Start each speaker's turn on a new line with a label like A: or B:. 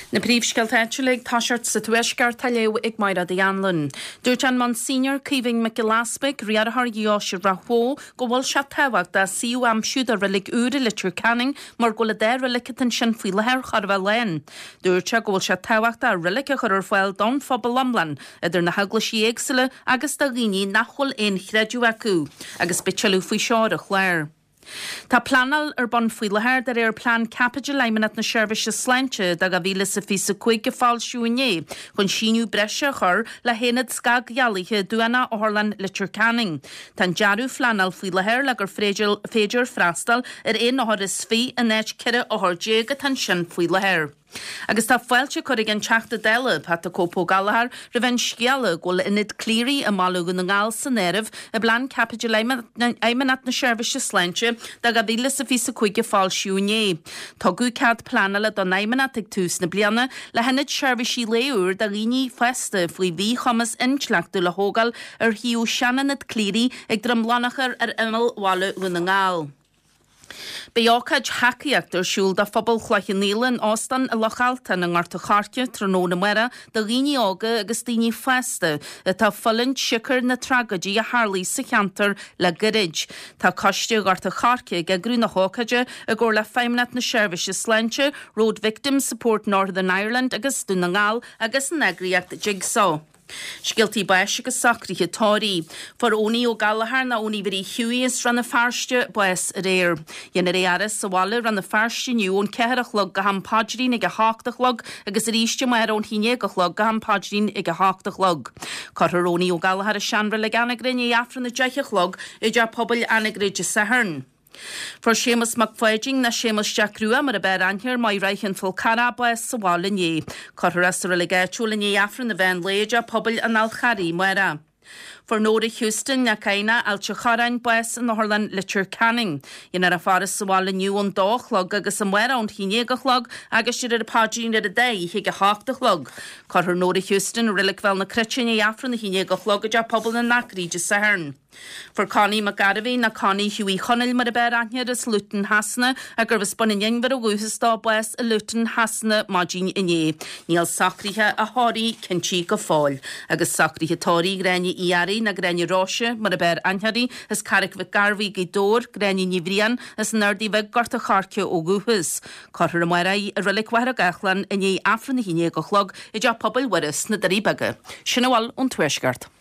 A: Na príomhscailteitiúlaigh táseart sa tuaisceart tá leo ag maira de anlan. Dúirt an Monsignor Cíbhing McGillaspig riarthar Ghiosha Rahó go bhfuil se tehacht a síú am siúd a rilig úra litir canning mar go le déir rilicit an sin faoi lethir charbh lein. Dúirt se go bhfuil se tehacht a rilig a chur fáil don phobal lamlan idir na haglaisí éagsile agus do riní nachhfuil éon chreidú acu agus bitsealú faoi seoir a chléir. Tá planal bon fuilehair dar plan capital leimanat na Service Slente dag a vile sa fi sa cuig gefáil siúné chun síniu breise chur le hénad scag gealaithe duana orlan litir canning. Tá jarú flanal fuilehair le gur féidir frastal ein áhar is fí a net cire óhardé a tan sin fuilehair. Agus tá foiilte chuig an teachta deileh hat a cópó galahar ra bhain sciala ghfuil inid clírí a málagan na ngáil san éirih a blan capital éimeanat na Service Slente dag a bhíle sa fí sa chuige fáil siúné. Tá gú cad planala don éimeanat ag tús na bliana le henid Service léúr da riní festa faoi bhí chumas inchleachú le hógal ar hiú seananad clírí ag dromlánachar ar imil bhála na ngáil. Beácaid haciaachtar siúl da phobal chhlaichin nílan ástan a lochalta na ngarta chartje tróna mera da riní ága agus daoine festa a tá follint sicar na tragadí a Harlí sa cheantar le garid. Tá coiste garta charce ge grú na hócaide a gur le feimnat na Service Slente, Road Victim Support Northern Ireland agus dú na ngáil agus an agriacht Jigsaw. Sgiltí buis agus sacrithe tóí. For óní ó galahar na óní verí hiúíos ran na farste buis réir. Dhéana réaras sa bhile ran na farste nniu ón ceharachlog go ham padrín ag a háchtachlog agus a ríiste mar ón hínégalog go ham padrín ag a háchtachlog. Cotar óní ó galahar a seanra le ganagrin é afran na deichalog i d pobl anagrid sa hern. For Seamus McFadging na Seamus Jackrua mar a bear anhir mai reichen full carabas sa bhála ní. Cotaras a relegéitiúla ní afran na bhean léide pobl an alcharí muera. For Nora Houston na caina alcha charain bues an Horlan litir canning. Inar a faras sa bhála niu an dóchlog agus an muera an hínégalog agus siad a pádrín ar a dé hig a háchtachlog. Cotar Nora Houston rilig fel na critin é afran na hínégalog a pobl na nacríide sa hern. For Connie McGarvey na Connie Huey Chonil mar a bear anhir is Luton Hasna a gur bhspon in yngvar a gúsastá bues a Luton Hasna mágin iné. Níl sacrithe a háí cinchí go fáil. Agus sacrithe tóí gréine iari na gréine Róise mar a bear anhari is Carrick vi Garvey Gidor gréine Nivrian is nerdi veg garta charce ó gúhus. Cotar a marai a rilik wahar a gachlan iné afran na híné go chlog i d pobl waris na darí bege. Sinnawal on tuaisgart.